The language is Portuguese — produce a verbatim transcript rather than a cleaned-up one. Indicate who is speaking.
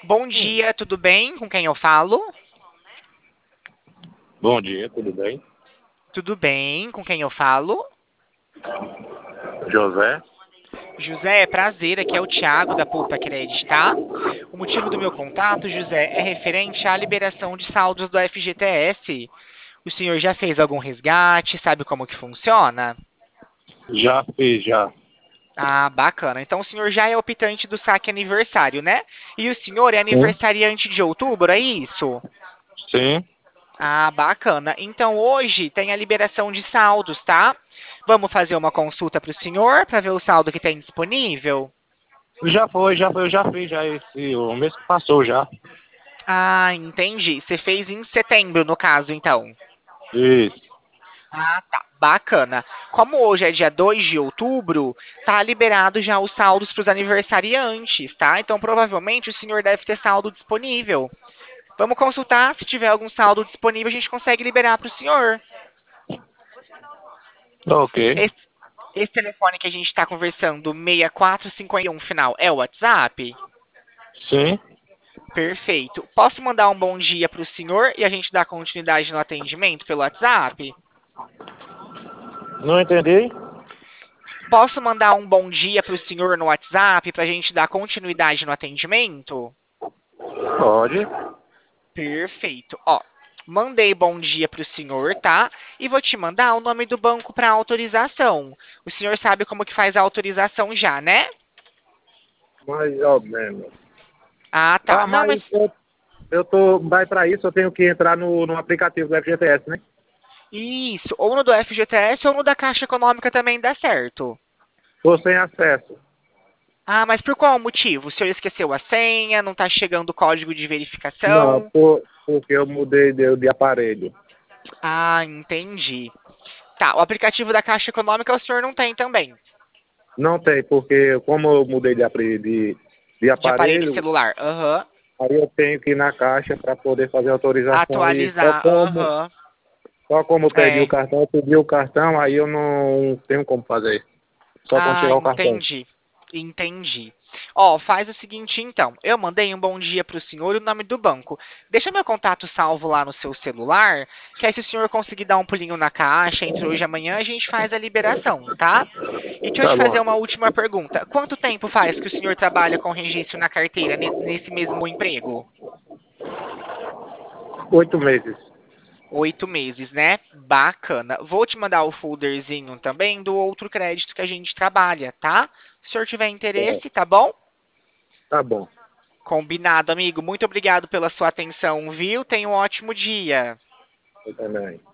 Speaker 1: Bom dia, tudo bem? Com quem eu falo?
Speaker 2: Bom dia, tudo bem?
Speaker 1: Tudo bem, com quem eu falo?
Speaker 2: José?
Speaker 1: José, prazer, aqui é o Thiago da Poupa Credit, tá? O motivo do meu contato, José, é referente à liberação de saldos do F G T S. O senhor já fez algum resgate? Sabe como que funciona?
Speaker 2: Já fiz, já.
Speaker 1: Ah, bacana. Então o senhor já é optante do saque aniversário, né? E o senhor é
Speaker 2: Sim?
Speaker 1: aniversariante de outubro, é isso?
Speaker 2: Sim?
Speaker 1: Ah, bacana. Então hoje tem a liberação de saldos, tá? Vamos fazer uma consulta para o senhor para ver o saldo que tem disponível?
Speaker 2: Já foi, já foi, eu já fiz, já esse, o mês que passou já.
Speaker 1: Ah, entendi. Você fez em setembro, no caso, então.
Speaker 2: Isso.
Speaker 1: Ah, tá. Bacana. Como hoje é dia dois de outubro, tá liberado já os saldos para os aniversariantes, tá? Então provavelmente o senhor deve ter saldo disponível. Vamos consultar, se tiver algum saldo disponível, a gente consegue liberar para o senhor.
Speaker 2: Ok.
Speaker 1: Esse, esse telefone que a gente está conversando, seis quatro cinco um final, é o WhatsApp?
Speaker 2: Sim?
Speaker 1: Perfeito. Posso mandar um bom dia para o senhor e a gente dá continuidade no atendimento pelo WhatsApp?
Speaker 2: Não entendi?
Speaker 1: Posso mandar um bom dia para o senhor no WhatsApp para a gente dar continuidade no atendimento?
Speaker 2: Pode.
Speaker 1: Perfeito. Ó, mandei bom dia para o senhor, tá? E vou te mandar o nome do banco para autorização. O senhor sabe como que faz a autorização já, né?
Speaker 2: Mais ou menos.
Speaker 1: Ah, tá.
Speaker 2: Ah,
Speaker 1: Não, mas
Speaker 2: mas eu, eu tô, vai pra isso, eu tenho que entrar no, no aplicativo do F G T S, né?
Speaker 1: isso, ou no do F G T S ou no da Caixa Econômica também dá certo.
Speaker 2: Tô sem acesso.
Speaker 1: Ah, mas por qual motivo? O senhor esqueceu a senha, não está chegando o código de
Speaker 2: Não,
Speaker 1: verificação?
Speaker 2: por, porque eu mudei de, de aparelho.
Speaker 1: Ah, entendi. Tá, o aplicativo da Caixa Econômica o senhor não tem também,
Speaker 2: Não tem, porque como eu mudei de, apre- de, de
Speaker 1: de aparelho
Speaker 2: aparelho,
Speaker 1: celular. Aham.
Speaker 2: aí eu tenho que ir na caixa para poder fazer a autorização e só
Speaker 1: Atualizar.
Speaker 2: como,
Speaker 1: Aham.
Speaker 2: só como eu perdi o
Speaker 1: É.
Speaker 2: cartão, eu pedi o cartão, aí eu não tenho como fazer. Só quando
Speaker 1: Ah,
Speaker 2: chegar o cartão.
Speaker 1: entendi. Entendi. Ó, faz o seguinte então. Eu mandei um bom dia para o senhor e o nome do banco. Deixa meu contato salvo lá no seu celular, que aí se o senhor conseguir dar um pulinho na caixa entre hoje e amanhã, a gente faz a liberação, tá? E deixa eu
Speaker 2: Tá
Speaker 1: te fazer
Speaker 2: bom.
Speaker 1: uma última pergunta. Quanto tempo faz que o senhor trabalha com registro na carteira ne- nesse mesmo emprego?
Speaker 2: Oito meses.
Speaker 1: Oito meses, né? Bacana. Vou te mandar o folderzinho também do outro crédito que a gente trabalha, tá? Se o senhor tiver
Speaker 2: É,
Speaker 1: interesse, tá bom?
Speaker 2: tá bom.
Speaker 1: Combinado, amigo. Muito obrigado pela sua atenção, viu? Tenha um ótimo dia.
Speaker 2: Eu também.